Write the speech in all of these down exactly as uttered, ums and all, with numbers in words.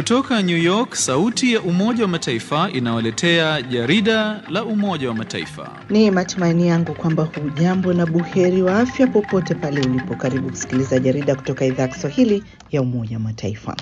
Kutoka New York, sauti ya Umoja wa Mataifa inawaletea jarida la Umoja wa Mataifa. Ni matumaini yangu kwamba hujambo na buheri wa afya popote pale ulipo. Karibu kusikiliza jarida kutoka idhaa ya Kiswahili ya Umoja wa Mataifa.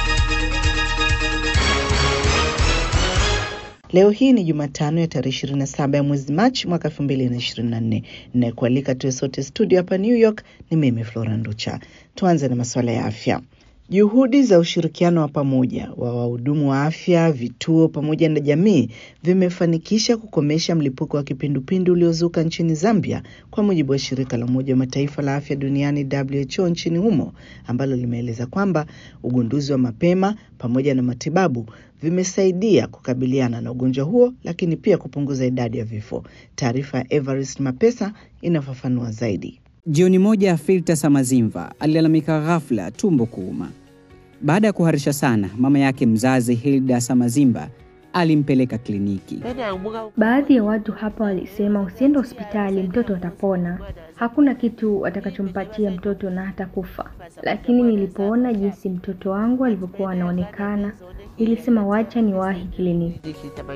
Leo hii ni Jumatano ya tarehe ishirini na saba ya mwezi Machi mwaka elfu mbili na ishirini na nne. Ninakualika tuwe sote studio hapa New York. Ni mimi Flora Nducha. Tuanze na masuala ya afya. Juhudi za ushirikiano wa pamoja wa wahudumu wa afya, vituo pamoja na jamii vimefanikisha kukomesha mlipuko wa kipindupindu uliozuka nchini Zambia, kwa mujibu wa shirika la Umoja wa Mataifa la Afya Duniani W H O nchini humo, ambalo limeeleza kwamba ugunduzi wa mapema pamoja na matibabu vimesaidia kukabiliana na ugonjwa huo, lakini pia kupunguza idadi ya vifo. Taarifa ya Everest Mapesa inafafanua zaidi. Jioni moja, Filta Samazimva alilalamika ghafla tumbo kuuma. Baada ya kuharisha sana, mama yake mzazi Hilda Samazimba alimpeleka kliniki. Baadhi ya watu hapa walisema usiende hospitali, mtoto atapona. Hakuna kitu atakachompatia mtoto na hata kufa. Lakini nilipoona jinsi mtoto wangu alivyokuwa anaonekana, nilisema wacha niwahi kliniki.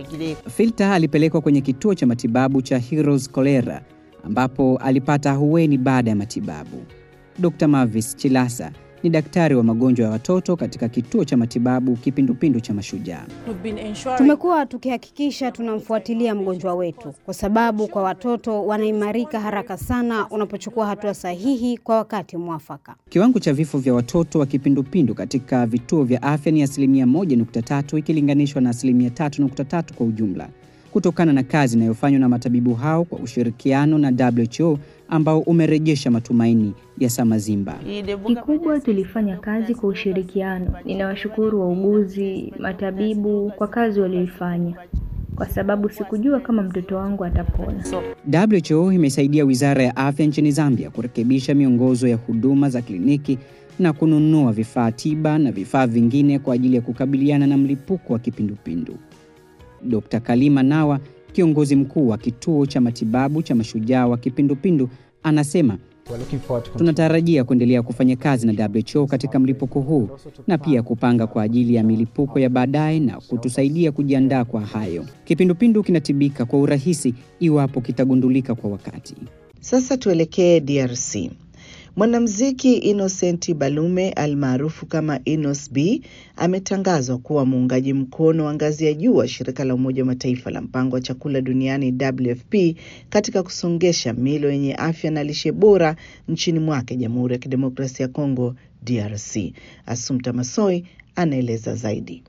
Filta alipelekwa kwenye kituo cha matibabu cha Heroes Cholera, ambapo alipata ahueni baada ya matibabu. Dokta Mavis Chilasa ni daktari wa magonjwa ya watoto katika kituo cha matibabu kipindupindu cha Mashujaa. Tumekuwa tukihakikisha tunamfuatilia mgonjwa wetu, kwa sababu kwa watoto wanaimarika haraka sana unapochukua hatua sahihi kwa wakati mwafaka. Kiwango cha vifo vya watoto wa kipindupindu katika vituo vya afya ni asilimia moja nukta tatu ikilinganishwa na asilimia tatu nukta tatu kwa ujumla, kutokana na kazi inayofanywa na matabibu hao kwa ushirikiano na W H O ambao umerejesha matumaini ya Samazimba. Kikubwa tulifanya kazi kwa ushirikiano. Ninawashukuru wauguzi, matabibu kwa kazi walioifanya, kwa sababu sikujua kama mtoto wangu atapona. W H O imesaidia Wizara ya Afya nchini Zambia kurekebisha miongozo ya huduma za kliniki na kununua vifaa tiba na vifaa vingine kwa ajili ya kukabiliana na mlipuko wa kipindupindu. Dokta Kalima Nawa, kiongozi mkuu wa kituo cha matibabu cha Mashujaa wa kipindupindu, anasema tunatarajia kuendelea kufanya kazi na W H O katika mlipuko huu na pia kupanga kwa ajili ya milipuko ya baadaye na kutusaidia kujiandaa kwa hayo. Kipindupindu kinatibika kwa urahisi iwapo kitagundulika kwa wakati. Sasa tuelekee D R C. Mwanamuziki Innocent Balume almaarufu kama Inos B ametangazwa kuwa muungaji mkono wa ngazi ya juu wa shirika la Umoja wa Mataifa la mpango wa chakula duniani W F P katika kusongesha milo yenye afya na lishe bora nchini mwake Jamhuri ya Kidemokrasia ya Kongo D R C. Assumpta Massoi anaeleza zaidi.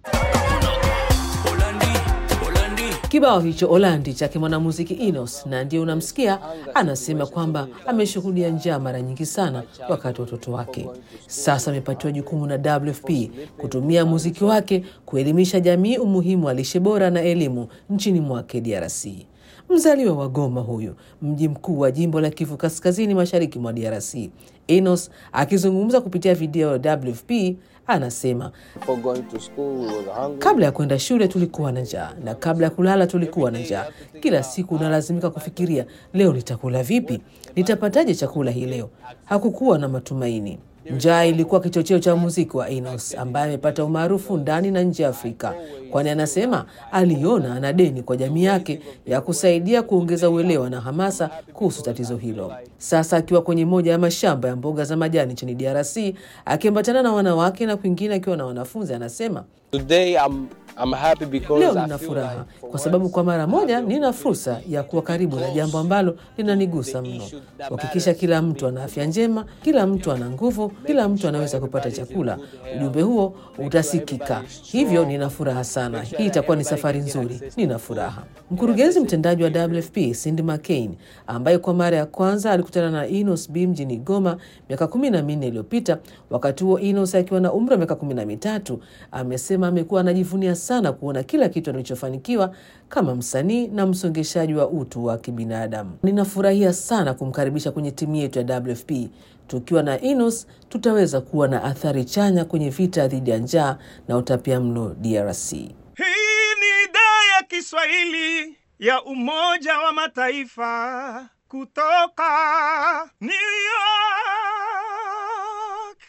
Kibao hicho Olandi chake mwanamuziki Inos, na ndiye unamsikia anasema kwamba ameshuhudia njaa mara nyingi sana wakati wa watoto wake. Sasa amepatiwa jukumu na W F P kutumia muziki wake kuelimisha jamii umuhimu wa lishe bora na elimu nchini mwake D R C. Mzaliwa wa Goma huyu, mji mkuu wa jimbo la Kivu Kaskazini Mashariki mwa D R C, Inos akizungumza kupitia video ya W F P anasema, kabla ya kwenda shule tulikuwa na njaa, na kabla ya kulala tulikuwa na njaa. Kila siku unalazimika kufikiria, leo nitakula vipi? Nitapataje chakula hii leo? Hakukuwa na matumaini. Njaa ilikuwa kichocheo cha muziki wa Inos, ambaye amepata umaarufu ndani na nje ya Afrika, kwani anasema aliona ana deni kwa jamii yake ya kusaidia kuongeza uelewa na hamasa kuhusu tatizo hilo. Sasa akiwa kwenye moja ya mashamba ya mboga za majani nchini D R C, akiambatana na wanawake na kwingine akiwa na wanafunzi, anasema, Today I'm I'm happy because leo nina furaha kwa sababu kwa mara moja nina fursa ya kuwa karibu na jambo ambalo linanigusa mno. Kuhakikisha kila mtu ana afya njema, kila mtu ana nguvu, kila mtu anaweza kupata chakula. Ujumbe huo utasikika. Hivyo nina furaha sana. Hii itakuwa ni safari nzuri. Nina furaha. Mkurugenzi mtendaji wa W F P Cindy McCain, ambaye kwa mara ya kwanza alikutana na Inos B mjini Goma miaka kumi na minne iliyopita, wakati huo Inos akiwa na umri wa miaka kumi na mitatu, amesema amekuwa anajivunia sana kuona kila kitu anachofanikiwa kama msanii na msongeshaji wa utu wa kibinadamu. Ninafurahia sana kumkaribisha kwenye timu yetu ya W F P. Tukiwa na Inos tutaweza kuwa na athari chanya kwenye vita dhidi ya njaa na utapiamlo D R C. Hii ni idhaa ya Kiswahili ya Umoja wa Mataifa kutoka New York.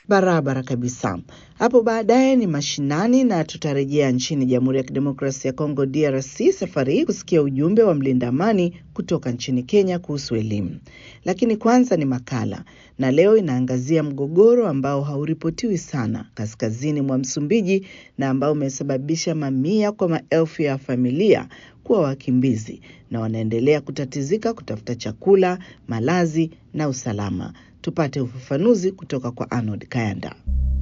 Barabara kabisa. Hapo baadaye ni mashinani na tutarejea nchini Jamhuri ya Kidemokrasia ya Kongo D R C safari hii kusikia ujumbe wa mlinda amani kutoka nchini Kenya kuhusu elimu. Lakini kwanza ni makala, na leo inaangazia mgogoro ambao hauripotiwi sana kaskazini mwa Msumbiji na ambao umesababisha mamia kwa maelfu ya familia kuwa wakimbizi na wanaendelea kutatizika kutafuta chakula, malazi na usalama. Tupate ufafanuzi kutoka kwa Arnold Kayanda.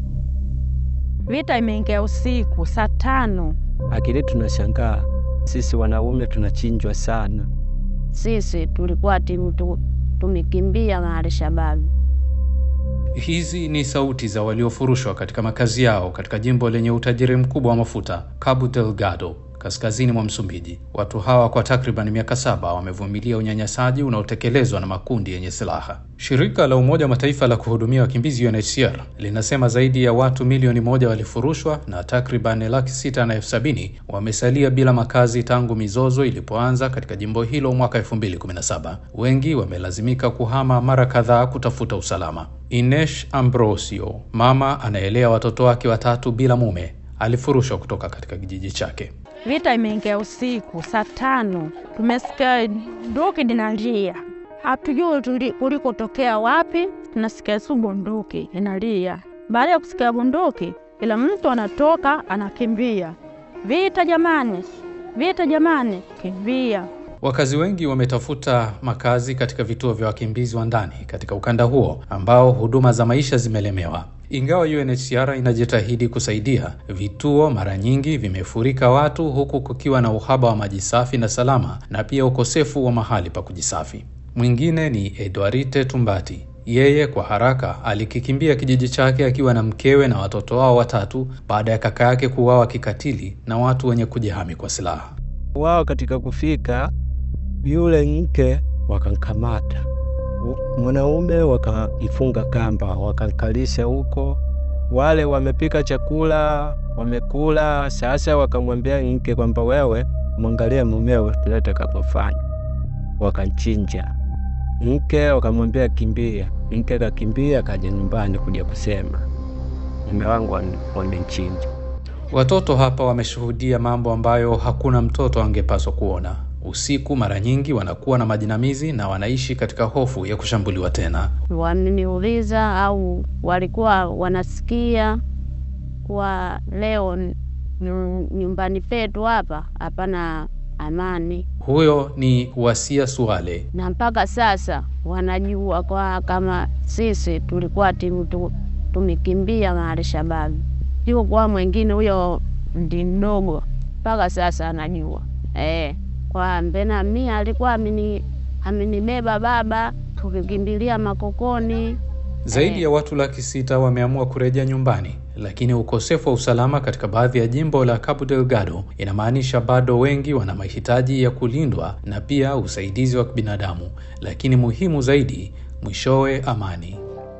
Vita imeingia usiku saa tano. Akili tunashangaa, sisi wanaume tunachinjwa sana. Sisi tulikuwa timu tu, tumekimbia na Al-Shabaab. Hizi ni sauti za waliofurushwa katika makazi yao katika jimbo lenye utajiri mkubwa wa mafuta, Cabo Delgado, kaskazini mwa Msumbiji. Watu hawa kwa takriban miaka saba wamevumilia unyanyasaji unaotekelezwa na makundi yenye silaha. Shirika la Umoja wa Mataifa la kuhudumia wakimbizi U N H C R linasema zaidi ya watu milioni moja walifurushwa na takriban laki sita na elfu sabini wamesalia bila makazi tangu mizozo ilipoanza katika jimbo hilo mwaka elfu mbili kumi na saba. Wengi wamelazimika kuhama mara kadhaa kutafuta usalama. Ines Ambrosio, mama anaelea watoto wake watatu bila mume, alifurushwa kutoka katika kijiji chake. Vita imeingia usiku saa tano. Tumesikia bunduki inalia. Hatujui kulikotokea wapi, tunasikia tu bunduki inalia. Baada ya kusikia bunduki, ila mtu anatoka anakimbia. Vita jamani, vita jamani, kimbia. Wakazi wengi wametafuta makazi katika vituo vya wakimbizi wa ndani katika ukanda huo ambao huduma za maisha zimelemewa. Ingawa U N H C R inajitahidi kusaidia, vituo mara nyingi vimefurika watu huku kukiwa na uhaba wa maji safi na salama na pia ukosefu wa mahali pa kujisafi. Mwingine ni Edwarite Tumbati. Yeye kwa haraka alikikimbia kijiji chake akiwa na mkewe na watoto wao watatu baada ya kaka yake kuuawa kikatili na watu wenye kujihami kwa silaha. Wao katika kufika, yule mke wakamkamata. Mwanaume wakaifunga kamba, wakankalisha huko. Wale wamepika chakula, wamekula. Sasa wakamwambia mke kwamba wewe mwangalie mumeo tulete kapofanya. Wakanchinja. Mke wakamwambia kimbia. Mke kakimbia kaja nyumbani kuja kusema mume wangu wamenichinja. Watoto hapa wameshuhudia mambo ambayo hakuna mtoto angepaswa kuona. Usiku mara nyingi wanakuwa na majinamizi na wanaishi katika hofu ya kushambuliwa tena. Wameniuliza au walikuwa wanasikia kwa leo nyumbani petu hapa hapana amani. Huyo ni Wasia Suale. Na mpaka sasa wanajua kwa kama sisi tulikuwa timu tu, tumekimbia na Al-Shabaab. Yuko kwa mwingine huyo ndi mdogo mpaka sasa anajua. Eh, kwa mbena mimi alikuwa amini amenibeba baba tukikimbilia makokoni. Zaidi eh, ya watu laki sita wameamua kurejea nyumbani, lakini ukosefu wa usalama katika baadhi ya jimbo la Cabo Delgado inamaanisha bado wengi wana mahitaji ya kulindwa na pia usaidizi wa kibinadamu, lakini muhimu zaidi, mwishowe amani.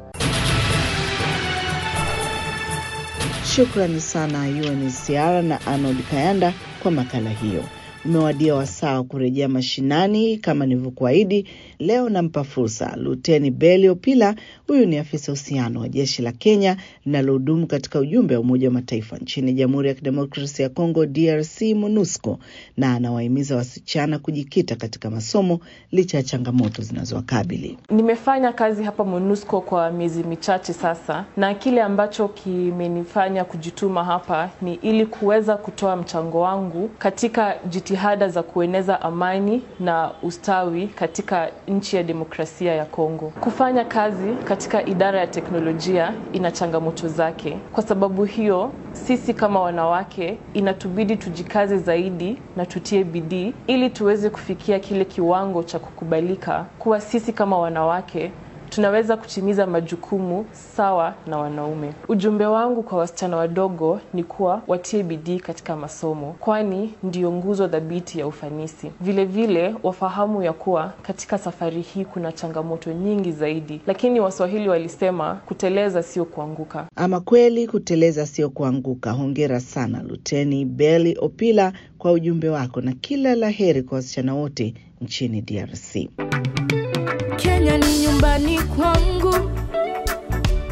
Shukrani sana U N H C R na Arnold Kayanda kwa makala hiyo. Umewadia wasaa kurejea mashinani kama nilivyokuahidi. Leo nampa fursa Luteni Belly Opila. Huyu ni afisa uhusiano wa jeshi la Kenya linalohudumu katika ujumbe wa Umoja wa Mataifa nchini Jamhuri ya Kidemokrasia ya Kongo D R C MONUSCO, na anawahimiza wasichana kujikita katika masomo licha ya changamoto zinazowakabili. Nimefanya kazi hapa MONUSCO kwa miezi michache sasa, na kile ambacho kimenifanya kujituma hapa ni ili kuweza kutoa mchango wangu katika jitihada za kueneza amani na ustawi katika nchi ya demokrasia ya Kongo. Kufanya kazi katika idara ya teknolojia ina changamoto zake. Kwa sababu hiyo, sisi kama wanawake inatubidi tujikaze zaidi na tutie bidii ili tuweze kufikia kile kiwango cha kukubalika kuwa sisi kama wanawake tunaweza kutimiza majukumu sawa na wanaume. Ujumbe wangu kwa wasichana wadogo ni kuwa watie bidii katika masomo, kwani ndio nguzo dhabiti ya ufanisi. Vile vile wafahamu ya kuwa katika safari hii kuna changamoto nyingi zaidi, lakini Waswahili walisema kuteleza sio kuanguka. Ama kweli kuteleza sio kuanguka. Hongera sana Luteni Belly Opila kwa ujumbe wako, na kila laheri kwa wasichana wote nchini D R C. Kenya ni nyumbani kwangu.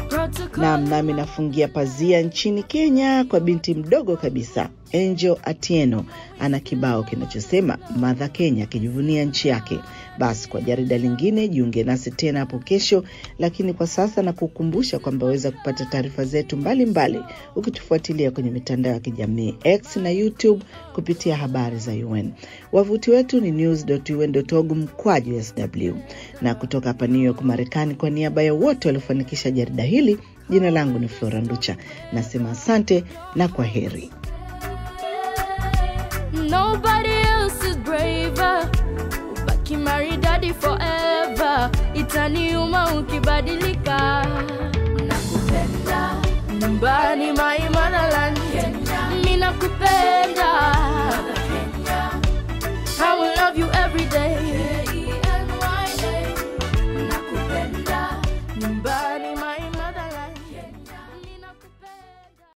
Na nami nafungia pazia nchini Kenya kwa binti mdogo kabisa, Angel Atieno. Ana kibao kinachosema Mother Kenya, kijivunia nchi yake. Basi kwa jarida lingine jiunge nasi tena hapo kesho, lakini kwa sasa na kukumbusha kwamba waweza kupata taarifa zetu mbalimbali ukitufuatilia kwenye mitandao ya kijamii X na YouTube kupitia habari za U N. Wavuti wetu ni news dot u n dot org mkwaju S W. Na kutoka hapa New York Marekani, kwa niaba ya wote waliofanikisha jarida hili, jina langu ni Flora Nducha. Nasema asante na kwa heri. Nobody else is braver. Ubaki married daddy forever. Itaniuma ukibadilika. Nakupenda. Nyumbani my motherland. Mimi nakupenda. I will love you